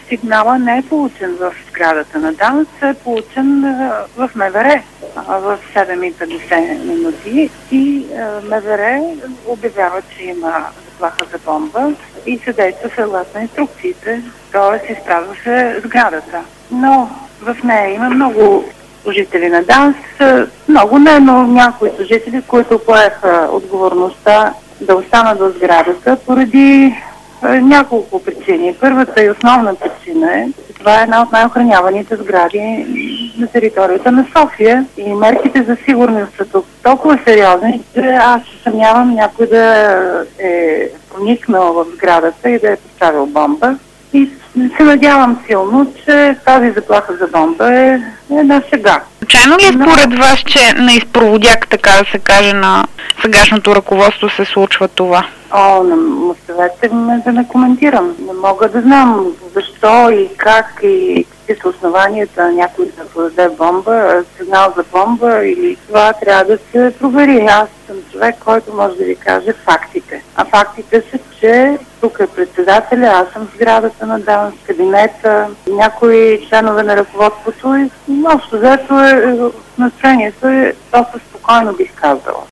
сигнала не е получен в сградата на ДАНС, е получен в МВР в 7:50 минути и МВР обявява, че има заплаха за бомба и се действа съгласно инструкциите, т.е. изпразва се сградата. Но в нея има много служители на ДАНС, много не, но някои служители, които поеха отговорността да останат в сградата поради няколко причини. Първата и основна причина е, че това е една от най-охраняваните сгради на територията на София и мерките за сигурност са тук толкова сериозни, че аз се съмнявам някой да е проникнал в сградата и да е поставил бомба. И се надявам силно, че тази заплаха за бомба е една шега. Случайно ли е според вас, че на изпроводяк, така да се каже, на сегашното ръководство се случва това? Оставете ме да не коментирам. Не мога да знам защо и как и какви са основанията някой да подаде бомба, сигнал за бомба или това трябва да се провери. Аз съм човек, който може да ви каже фактите. А фактите са, че тук е председателя, аз съм в сградата на ДАНС, кабинета, някои членове на ръководството и общо взето настроението е доста спокойно, бих казала.